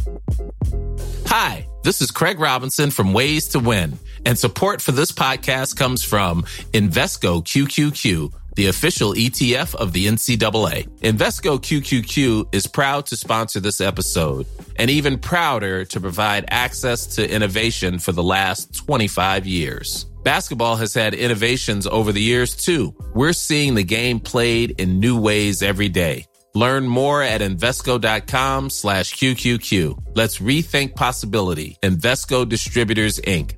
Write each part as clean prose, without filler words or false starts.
Hi, this is Craig Robinson from Ways to Win, and support for this podcast comes from Invesco QQQ, the official ETF of the NCAA. Invesco QQQ is proud to sponsor this episode, and even prouder to provide access to innovation for the last 25 years. Basketball has had innovations over the years, too. We're seeing the game played in new ways every day. Learn more at Invesco.com/QQQ. Let's rethink possibility. Invesco Distributors, Inc.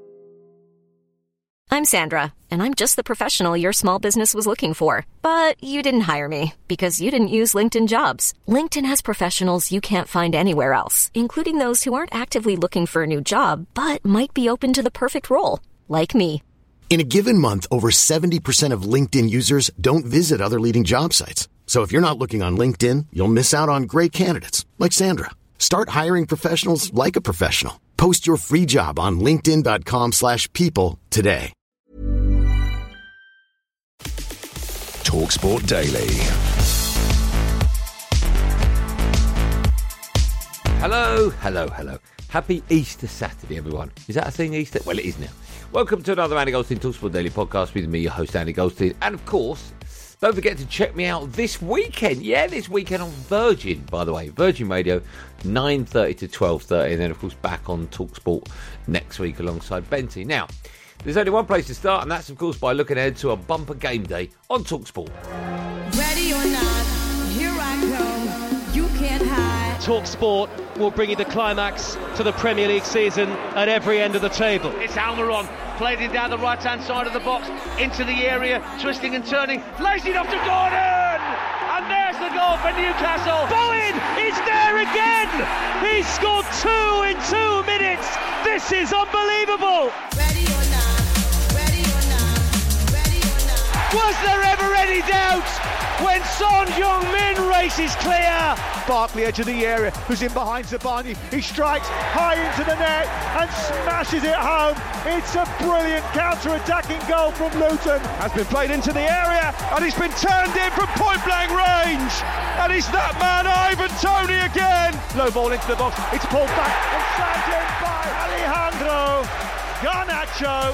I'm Sandra, and I'm just the professional your small business was looking for. But you didn't hire me because you didn't use LinkedIn Jobs. LinkedIn has professionals you can't find anywhere else, including those who aren't actively looking for a new job, but might be open to the perfect role, like me. In a given month, over 70% of LinkedIn users don't visit other leading job sites. So if you're not looking on LinkedIn, you'll miss out on great candidates like Sandra. Start hiring professionals like a professional. Post your free job on linkedin.com/people today. TalkSport Daily. Hello. Happy Easter Saturday, everyone. Is that a thing, Easter? Well, it is now. Welcome to another Andy Goldstein TalkSport Daily podcast with me, your host, Andy Goldstein. And, of course, don't forget to check me out this weekend. Yeah, this weekend on Virgin, by the way. Virgin Radio, 9:30 to 12:30. And then, of course, back on TalkSport next week alongside Benty. Now, there's only one place to start, and that's, of course, by looking ahead to a bumper game day on TalkSport. Ready or not, here I come. You can't hide. TalkSport will bring you the climax to the Premier League season at every end of the table. It's Almiron, played it down the right-hand side of the box, into the area, twisting and turning, lays it off to Gordon! And there's the goal for Newcastle. Bowen is there again! He scored 2 in 2 minutes! This is unbelievable! Ready or not, ready or not, ready or not. Was there ever any doubt when Son Heung-min races clear? Barkley edge of the area, who's in behind Zabarnyi. He strikes high into the net and smashes it home. It's a brilliant counter-attacking goal from Luton. Has been played into the area and he's been turned in from point-blank range. And it's that man, Ivan Toney, again. Low ball into the box. It's pulled back and slammed in by Alejandro Garnacho.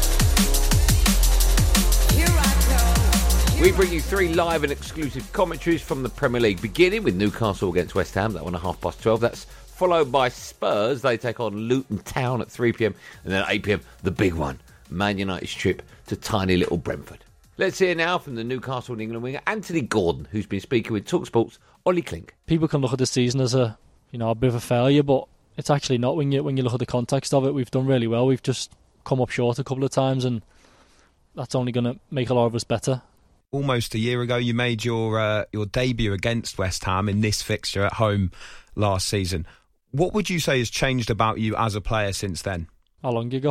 We bring you 3 live and exclusive commentaries from the Premier League, beginning with Newcastle against West Ham, that one at 12:30. That's followed by Spurs. They take on Luton Town at 3 p.m. And then at 8 p.m, the big one, Man United's trip to tiny little Brentford. Let's hear now from the Newcastle and England winger, Anthony Gordon, who's been speaking with TalkSport's Ollie Klink. People can look at this season as a bit of a failure, but it's actually not when you look at the context of it. We've done really well. We've just come up short a couple of times, and that's only going to make a lot of us better. Almost a year ago, you made your debut against West Ham in this fixture at home last season. What would you say has changed about you as a player since then? How long ago?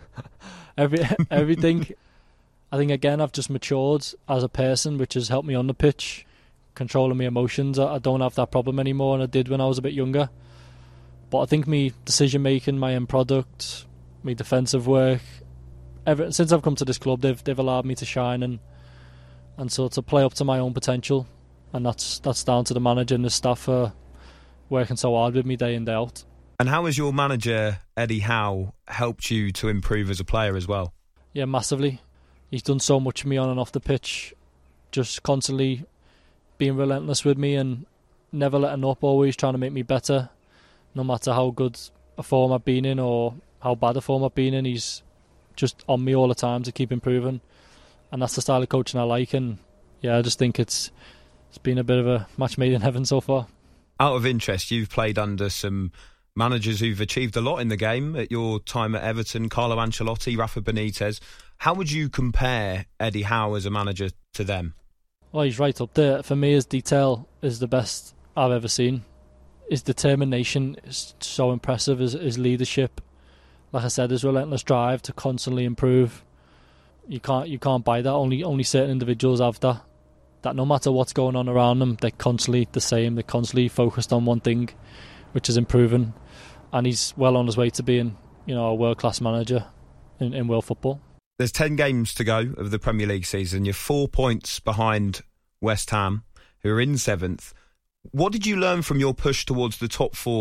Everything. I think, again, I've just matured as a person, which has helped me on the pitch, controlling my emotions. I don't have that problem anymore, and I did when I was a bit younger. But I think my decision-making, my end product, my defensive work, since I've come to this club, they've allowed me to shine and so to play up to my own potential, and that's down to the manager and the staff for working so hard with me day in, day out. And how has your manager, Eddie Howe, helped you to improve as a player as well? Yeah, massively. He's done so much for me on and off the pitch, just constantly being relentless with me and never letting up, always trying to make me better, no matter how good a form I've been in or how bad a form I've been in. He's just on me all the time to keep improving. And that's the style of coaching I like, and yeah, I just think it's been a bit of a match made in heaven so far. Out of interest, you've played under some managers who've achieved a lot in the game at your time at Everton, Carlo Ancelotti, Rafa Benitez. How would you compare Eddie Howe as a manager to them? Well, he's right up there. For me, his detail is the best I've ever seen. His determination is so impressive, his leadership. Like I said, his relentless drive to constantly improve. You can't buy that. Only certain individuals have that. That no matter what's going on around them, they're constantly the same. They're constantly focused on one thing, which is improving. And he's well on his way to being, a world-class manager in world football. There's 10 games to go of the Premier League season. You're 4 points behind West Ham, who are in 7th. What did you learn from your push towards the top 4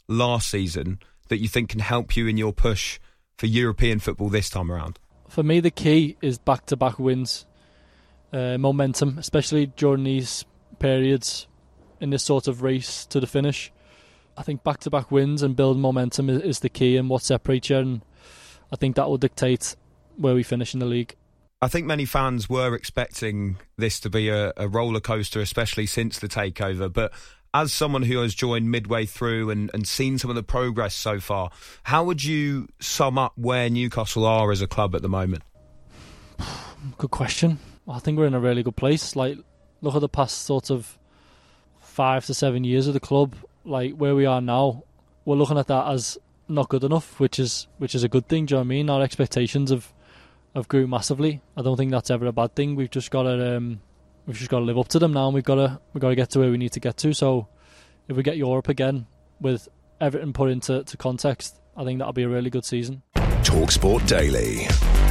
last season that you think can help you in your push for European football this time around? For me, the key is back-to-back wins, momentum, especially during these periods in this sort of race to the finish. I think back-to-back wins and build momentum is the key and what separates you, and I think that will dictate where we finish in the league. I think many fans were expecting this to be a roller coaster, especially since the takeover, but as someone who has joined midway through and seen some of the progress so far, how would you sum up where Newcastle are as a club at the moment? Good question. I think we're in a really good place. Like, look at the past sort of 5 to 7 years of the club. Like, where we are now, we're looking at that as not good enough, which is a good thing. Do you know what I mean? Our expectations have grew massively. I don't think that's ever a bad thing. We've just got to live up to them now, and we've got to get to where we need to get to. So if we get Europe again with everything put into context, I think that'll be a really good season. TalkSport Daily.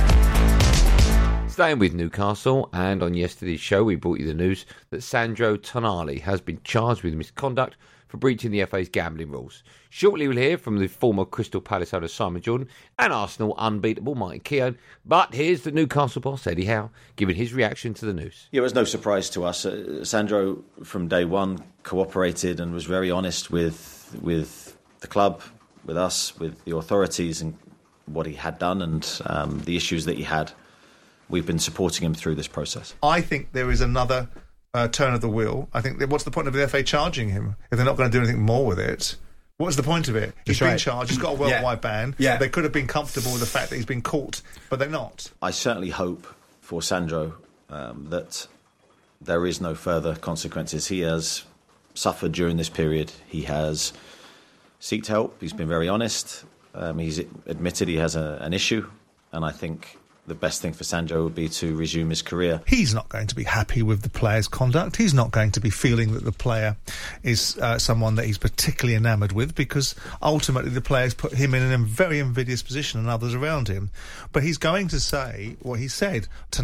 Staying with Newcastle, and on yesterday's show we brought you the news that Sandro Tonali has been charged with misconduct for breaching the FA's gambling rules. Shortly we'll hear from the former Crystal Palace owner Simon Jordan and Arsenal unbeatable Mike Keown. But here's the Newcastle boss, Eddie Howe, giving his reaction to the news. Yeah, it was no surprise to us. Sandro, from day one, cooperated and was very honest with the club, with us, with the authorities, and what he had done and the issues that he had. We've been supporting him through this process. I think there is another turn of the wheel. I think what's the point of the FA charging him if they're not going to do anything more with it? What's the point of it? He's been charged. He's got a worldwide ban. Yeah. They could have been comfortable with the fact that he's been caught, but they're not. I certainly hope for Sandro that there is no further consequences. He has suffered during this period. He has sought help. He's been very honest. He's admitted he has an issue, and I think the best thing for Sandro would be to resume his career. He's not going to be happy with the player's conduct. He's not going to be feeling that the player is someone that he's particularly enamoured with, because ultimately the player's put him in a very invidious position and others around him. But he's going to say what he said.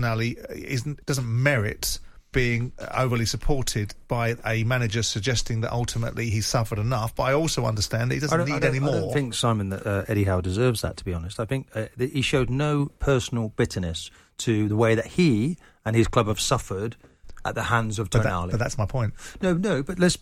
Tonali doesn't merit being overly supported by a manager suggesting that ultimately he's suffered enough, but I also understand that he doesn't need any more. I don't think, Simon, that Eddie Howe deserves that, to be honest. I think that he showed no personal bitterness to the way that he and his club have suffered at the hands of Tonali. But that's my point. No, but look.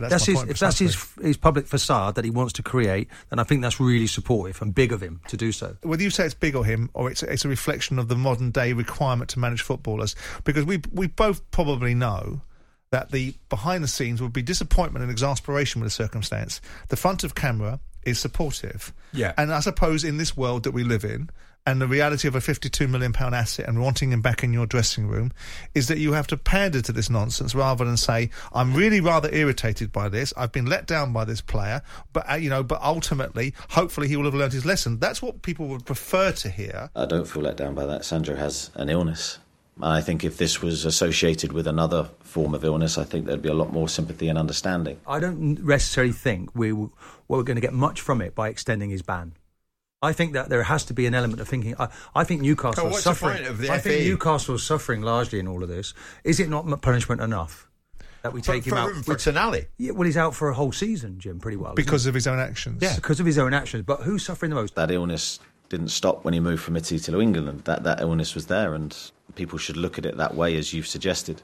If that's his public facade that he wants to create, then I think that's really supportive and big of him to do so. Whether you say it's big of him or it's a reflection of the modern day requirement to manage footballers, because we both probably know that the behind the scenes would be disappointment and exasperation with the circumstance. The front of camera is supportive. Yeah. And I suppose in this world that we live in, and the reality of a £52 million asset and wanting him back in your dressing room, is that you have to pander to this nonsense rather than say, I'm really rather irritated by this. I've been let down by this player, but ultimately, hopefully he will have learned his lesson. That's what people would prefer to hear. I don't feel let down by that. Sandro has an illness. I think if this was associated with another form of illness, I think there'd be a lot more sympathy and understanding. I don't necessarily think we're going to get much from it by extending his ban. I think that there has to be an element of thinking. I think Newcastle is suffering. I think Newcastle is suffering largely in all of this. Is it not punishment enough that we take him out for Tonali? Yeah, well, he's out for a whole season, Jim, pretty well. Because of his own actions. Yeah, because of his own actions. But who's suffering the most? That illness didn't stop when he moved from Italy to England. That illness was there, and people should look at it that way, as you've suggested.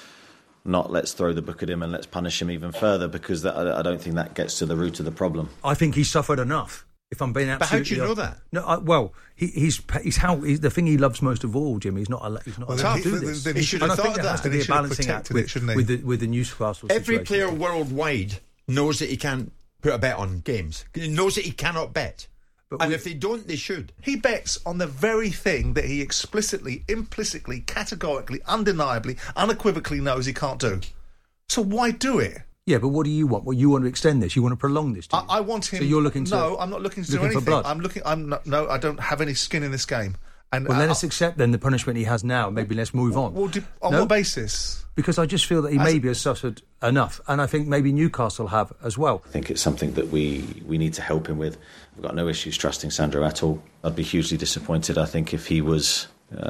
Not let's throw the book at him and let's punish him even further, because I don't think that gets to the root of the problem. I think he's suffered enough. If I'm being absolutely, but how do you know that? No, he's the thing he loves most of all, Jim. He's not allowed to do this. He should have thought that. Has to be a balancing act with the Newcastle situation. Every player worldwide knows that he can't put a bet on games. He knows that he cannot bet. And if they don't, they should. He bets on the very thing that he explicitly, implicitly, categorically, undeniably, unequivocally knows he can't do. So why do it? Yeah, but what do you want? Well, you want to extend this. You want to prolong this. Do you? I want him. So you're looking to? No, I'm not looking to do anything. For blood. No, I don't have any skin in this game. And let us accept then the punishment he has now. Maybe let's move on. Well, on what basis? Because I just feel that he maybe has suffered enough, and I think maybe Newcastle have as well. I think it's something that we need to help him with. We've got no issues trusting Sandro at all. I'd be hugely disappointed, I think, if he was,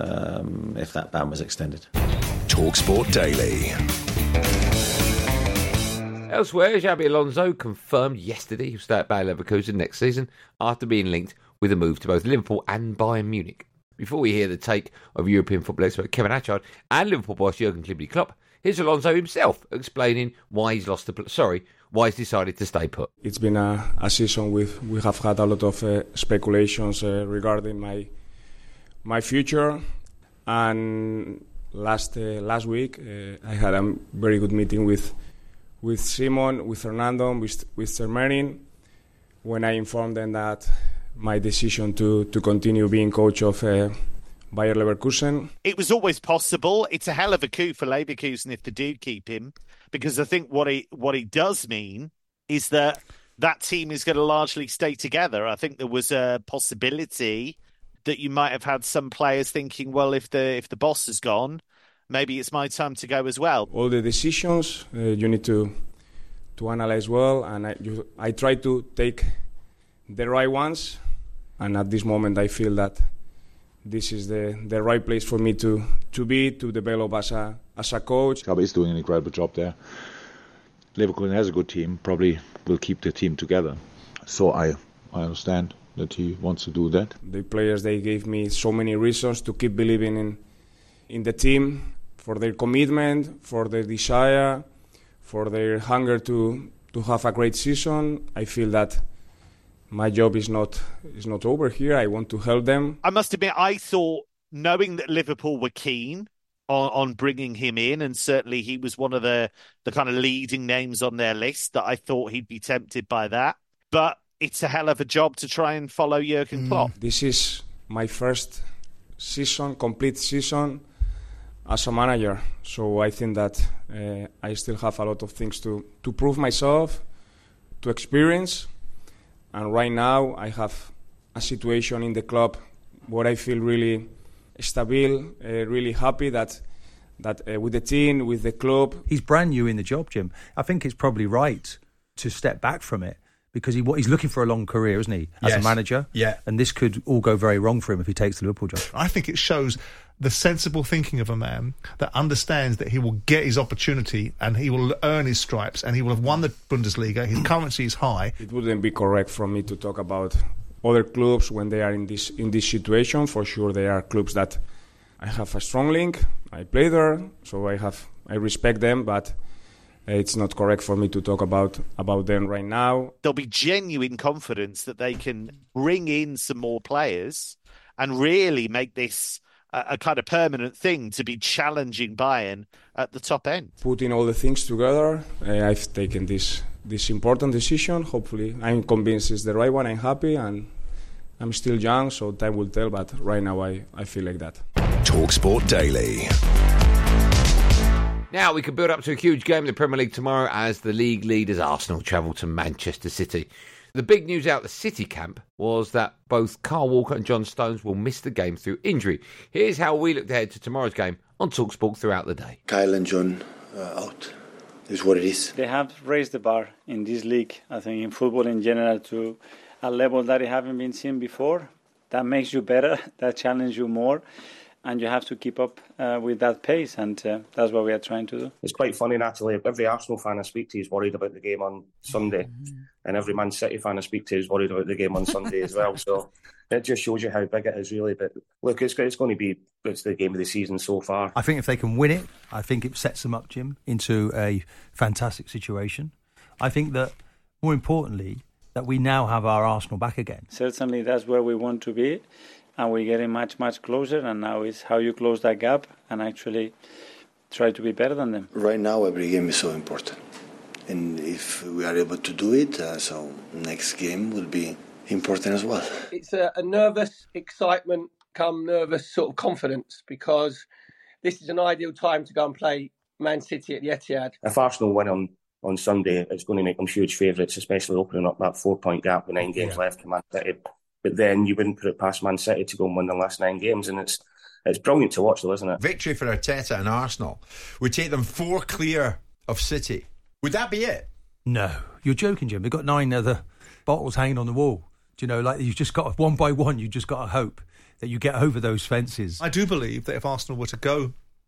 if that ban was extended. TalkSport Daily. Elsewhere, Xabi Alonso confirmed yesterday he'll stay at Bayer Leverkusen next season after being linked with a move to both Liverpool and Bayern Munich. Before we hear the take of European football expert Kevin Atchard and Liverpool boss Jurgen Klinsmann-Klopp, here's Alonso himself explaining why he's why he's decided to stay put. It's been a season we have had a lot of speculations regarding my future, and last week I had a very good meeting with Simon, with Fernando, with Termerin, when I informed them that my decision to continue being coach of Bayer Leverkusen. It was always possible. It's a hell of a coup for Leverkusen if they do keep him, because I think what it does mean is that team is going to largely stay together. I think there was a possibility that you might have had some players thinking, well, if the boss is gone, maybe it's my time to go as well. All the decisions you need to analyze well, and I try to take the right ones. And at this moment, I feel that this is the right place for me to develop as a coach. Xabi is doing an incredible job there. Leverkusen has a good team, probably will keep the team together. So I understand that he wants to do that. The players, they gave me so many reasons to keep believing in the team, for their commitment, for their desire, for their hunger to have a great season. I feel that my job is not over here. I want to help them. I must admit, I thought, knowing that Liverpool were keen on bringing him in, and certainly he was one of the kind of leading names on their list, that I thought he'd be tempted by that. But it's a hell of a job to try and follow Jurgen Klopp. This is my first complete season as a manager. So I think that I still have a lot of things to prove myself, to experience. And right now I have a situation in the club where I feel really stable, really happy that with the team, with the club. He's brand new in the job, Jim. I think it's probably right to step back from it, because he's looking for a long career, isn't he, as a manager? Yeah. And this could all go very wrong for him if he takes the Liverpool job. I think it shows the sensible thinking of a man that understands that he will get his opportunity and he will earn his stripes and he will have won the Bundesliga. His currency is high. It wouldn't be correct for me to talk about other clubs when they are in this situation. For sure, there are clubs that I have a strong link. I play there, so I respect them, but it's not correct for me to talk about them right now. There'll be genuine confidence that they can bring in some more players and really make this a kind of permanent thing, to be challenging Bayern at the top end. Putting all the things together, I've taken this important decision. Hopefully, I'm convinced it's the right one. I'm happy, and I'm still young, so time will tell, but right now I feel like that. TalkSport Daily. Now we can build up to a huge game in the Premier League tomorrow as the league leaders Arsenal travel to Manchester City. The big news out the City camp was that both Kyle Walker and John Stones will miss the game through injury. Here's how we looked ahead to tomorrow's game on TalkSport throughout the day. Kyle and John out is what it is. They have raised the bar in this league, I think, in football in general, to a level that it haven't been seen before. That makes you better, that challenges you more, and you have to keep up with that pace, and that's what we are trying to do. It's quite funny, Natalie. Every Arsenal fan I speak to is worried about the game on Sunday, and every Man City fan I speak to is worried about the game on Sunday as well. So it just shows you how big it is, really. But look, it's going to be the game of the season so far. I think if they can win it, I think it sets them up, Jim, into a fantastic situation. I think that, more importantly, that we now have our Arsenal back again. Certainly, that's where we want to be. And we're getting much, much closer, and now is how you close that gap and actually try to be better than them. Right now, every game is so important. And if we are able to do it, so next game will be important as well. It's a nervous excitement come nervous sort of confidence, because this is an ideal time to go and play Man City at the Etihad. If Arsenal win on Sunday, it's going to make them huge favourites, especially opening up that 4-point gap with 9 games left to Man City. But then you wouldn't put it past Man City to go and win the last 9 games, and it's brilliant to watch, though, isn't it? Victory for Arteta and Arsenal would take them 4 clear of City. Would that be it? No, you're joking, Jim. They've got 9 other bottles hanging on the wall. Do you know, like you've just got one by one. You just got to hope that you get over those fences. I do believe that if Arsenal were to go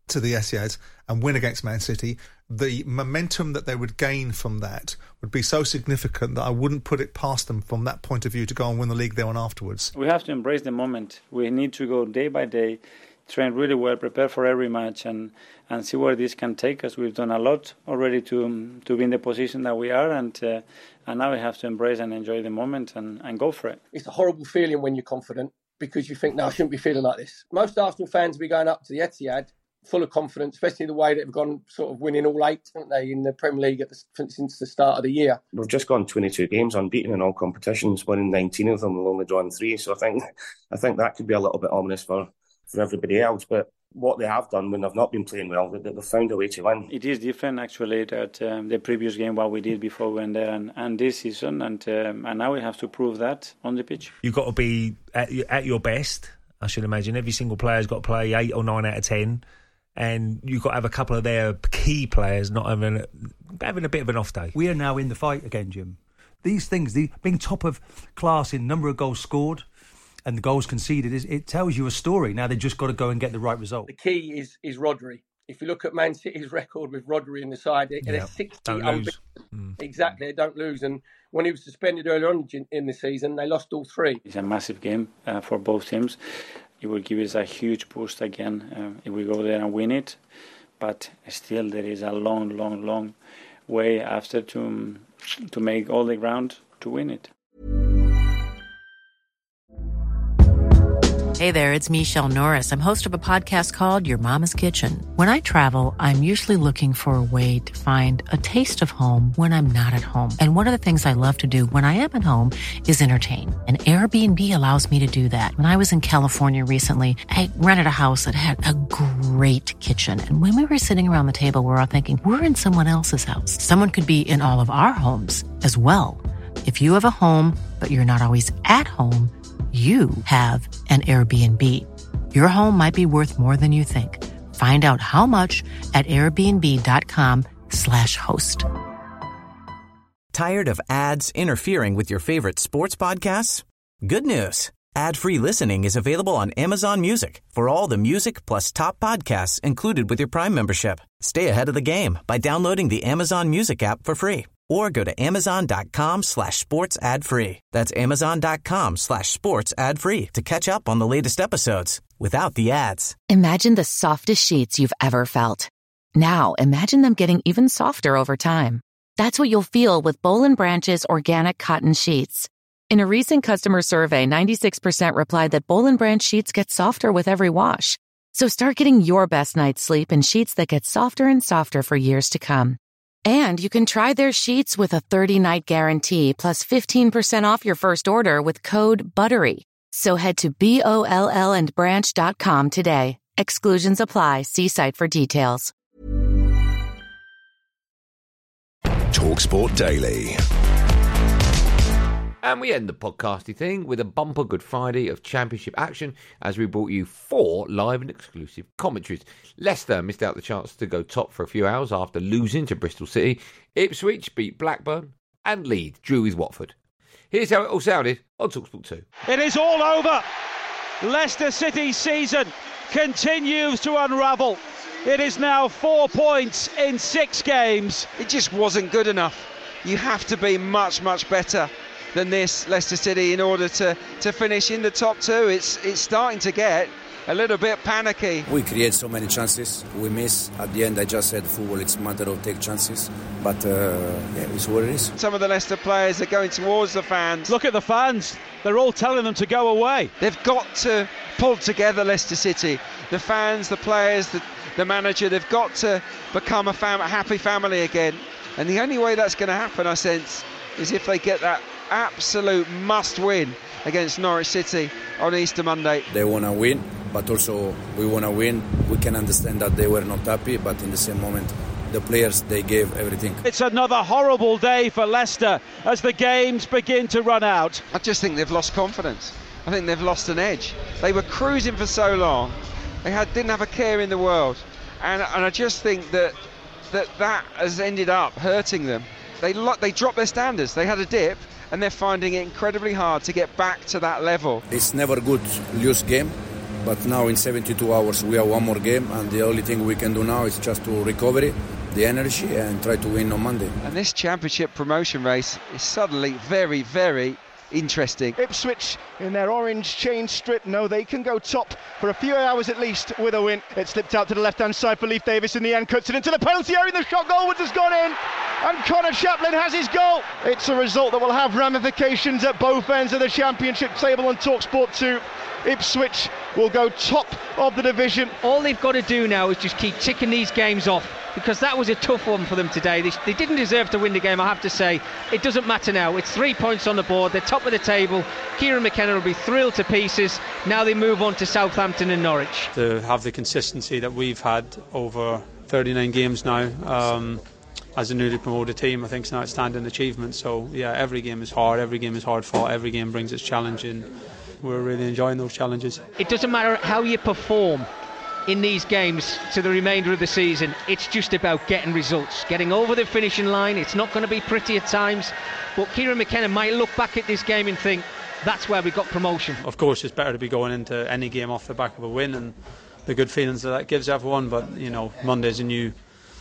to the Etihad and win against Man City, the momentum that they would gain from that would be so significant that I wouldn't put it past them from that point of view to go and win the league there on afterwards. We have to embrace the moment. We need to go day by day, train really well, prepare for every match, and see where this can take us. We've done a lot already to be in the position that we are, and now we have to embrace and enjoy the moment and go for it. It's a horrible feeling when you're confident, because you think, no, I shouldn't be feeling like this. Most Arsenal fans will be going up to the Etihad full of confidence, especially the way they've gone sort of winning all 8, haven't they, in the Premier League since the start of the year. We've just gone 22 games unbeaten in all competitions, winning 19 of them, we've only drawn 3. So I think that could be a little bit ominous for everybody else. But what they have done when they've not been playing well, they've found a way to win. It is different, actually, that the previous game, what we did before we went there, and this season, and now we have to prove that on the pitch. You've got to be at your best, I should imagine. Every single player's got to play 8 or 9 out of 10, and you've got to have a couple of their key players not having a bit of an off day. We are now in the fight again, Jim. These things, being top of class in number of goals scored and the goals conceded, it tells you a story. Now they've just got to go and get the right result. The key is Rodri. If you look at Man City's record with Rodri in the side, they're 60 unbeaten. Exactly, they don't lose. And when he was suspended earlier on in the season, they lost all 3. It's a massive game for both teams. It will give us a huge boost again if we go there and win it. But still, there is a long, long, long way after to make all the ground to win it. Hey there, it's Michelle Norris. I'm host of a podcast called Your Mama's Kitchen. When I travel, I'm usually looking for a way to find a taste of home when I'm not at home. And one of the things I love to do when I am at home is entertain. And Airbnb allows me to do that. When I was in California recently, I rented a house that had a great kitchen. And when we were sitting around the table, we were all thinking, we're in someone else's house. Someone could be in all of our homes as well. If you have a home, but you're not always at home, you have an Airbnb. Your home might be worth more than you think. Find out how much at airbnb.com/host. Tired of ads interfering with your favorite sports podcasts? Good news. Ad-free listening is available on Amazon Music for all the music plus top podcasts included with your Prime membership. Stay ahead of the game by downloading the Amazon Music app for free. Or go to amazon.com/sports ad free. That's amazon.com/sports ad free to catch up on the latest episodes without the ads. Imagine the softest sheets you've ever felt. Now imagine them getting even softer over time. That's what you'll feel with Boll & Branch's organic cotton sheets. In a recent customer survey, 96% replied that Boll & Branch sheets get softer with every wash. So start getting your best night's sleep in sheets that get softer and softer for years to come. And you can try their sheets with a 30-night guarantee plus 15% off your first order with code BUTTERY. So head to BOLLandbranch.com today. Exclusions apply. See site for details. TalkSport Daily. And we end the podcasty thing with a bumper Good Friday of Championship action as we brought you 4 live and exclusive commentaries. Leicester missed out the chance to go top for a few hours after losing to Bristol City. Ipswich beat Blackburn and Leeds drew with Watford. Here's how it all sounded on TalkSport 2. It is all over. Leicester City's season continues to unravel. It is now 4 points in 6 games. It just wasn't good enough. You have to be much, much better than this, Leicester City, in order to finish in the top 2. It's starting to get a little bit panicky. We create so many chances, we miss. At the end, I just said football, it's a matter of take chances. But it's what it is. Some of the Leicester players are going towards the fans. Look at the fans. They're all telling them to go away. They've got to pull together, Leicester City. The fans, the players, the manager, they've got to become a happy family again. And the only way that's going to happen, I sense, is if they get that absolute must-win against Norwich City on Easter Monday. They want to win, but also we want to win. We can understand that they were not happy, but in the same moment, the players, they gave everything. It's another horrible day for Leicester as the games begin to run out. I just think they've lost confidence. I think they've lost an edge. They were cruising for so long. They didn't have a care in the world. And I just think that has ended up hurting them. They dropped their standards. They had a dip, and they're finding it incredibly hard to get back to that level. It's never good lose game, But now in 72 hours we have one more game, and the only thing we can do now is just to recover it, the energy, and try to win on Monday. And this championship promotion race is suddenly very, very interesting. Ipswich in their orange chain strip know they can go top for a few hours at least with a win. It slipped out to the left-hand side for Leif Davis in the end, cuts it into the penalty area, the shot goalwards has gone in, and Connor Chaplin has his goal. It's a result that will have ramifications at both ends of the championship table on TalkSport 2. Ipswich will go top of the division. All they've got to do now is just keep ticking these games off, because that was a tough one for them today. They didn't deserve to win the game, I have to say. It doesn't matter now. It's 3 points on the board. They're top of the table. Kieran McKenna will be thrilled to pieces. Now they move on to Southampton and Norwich. To have the consistency that we've had over 39 games now, as a newly promoted team, I think it's an outstanding achievement. So, yeah, every game is hard. Every game is hard fought. Every game brings its challenge, and we're really enjoying those challenges. It doesn't matter how you perform in these games to the remainder of the season. It's just about getting results, getting over the finishing line. It's not going to be pretty at times, but Kieran McKenna might look back at this game and think, that's where we got promotion. Of course, it's better to be going into any game off the back of a win and the good feelings that gives everyone, but you know, Monday's a new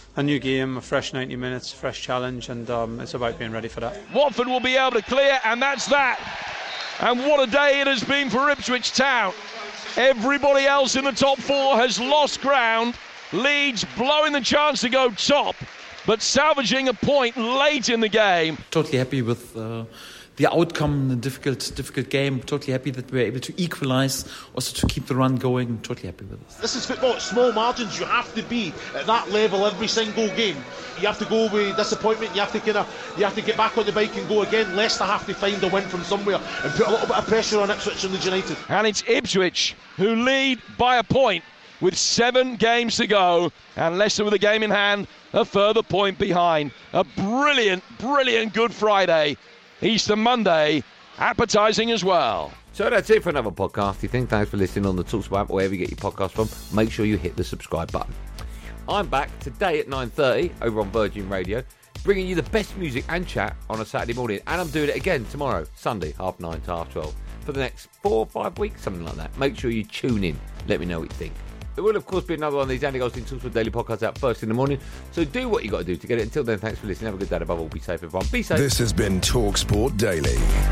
game, a fresh 90 minutes, fresh challenge, and it's about being ready for that. Watford will be able to clear, and that's that. And what a day it has been for Ipswich Town. Everybody else in the top four has lost ground. Leeds blowing the chance to go top, but salvaging a point late in the game. Totally happy with the outcome, the difficult game. Totally happy that we were able to equalise, also to keep the run going. Totally happy with it. This is football, it's small margins. You have to be at that level every single game. You have to go with disappointment. You have to get back on the bike and go again. Leicester have to find a win from somewhere and put a little bit of pressure on Ipswich and Leeds United. And it's Ipswich who lead by a point with 7 games to go, and Leicester with a game in hand, a further point behind. A brilliant Good Friday. Easter Monday, appetising as well. So that's it for another podcast. Thanks for listening on the TalkSport app, wherever you get your podcast from. Make sure you hit the subscribe button. I'm back today at 9:30 over on Virgin Radio, bringing you the best music and chat on a Saturday morning. And I'm doing it again tomorrow, Sunday, 9:30 to 12:30, for the next 4 or 5 weeks, something like that. Make sure you tune in. Let me know what you think. There will, of course, be another one of these Andy Goldstein TalkSport Daily podcasts out first in the morning. So do what you got to do to get it. Until then, thanks for listening. Have a good day. Above all, be safe, everyone. Be safe. This has been TalkSport Daily.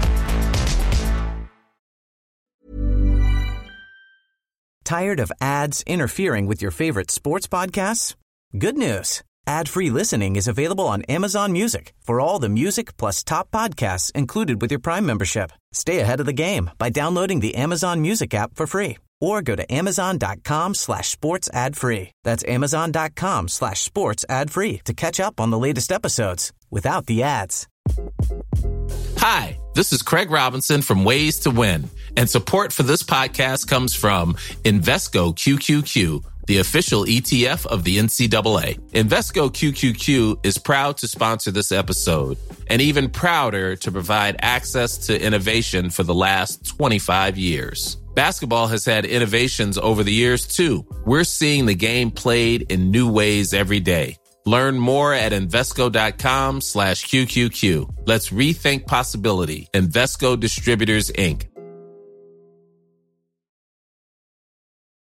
Tired of ads interfering with your favorite sports podcasts? Good news. Ad-free listening is available on Amazon Music for all the music plus top podcasts included with your Prime membership. Stay ahead of the game by downloading the Amazon Music app for free. Or go to amazon.com/sports ad free. That's amazon.com/sports ad free to catch up on the latest episodes without the ads. Hi, this is Craig Robinson from Ways to Win, and support for this podcast comes from Invesco QQQ, the official ETF of the NCAA. Invesco QQQ is proud to sponsor this episode, and even prouder to provide access to innovation for the last 25 years. Basketball has had innovations over the years, too. We're seeing the game played in new ways every day. Learn more at Invesco.com/QQQ. Let's rethink possibility. Invesco Distributors, Inc.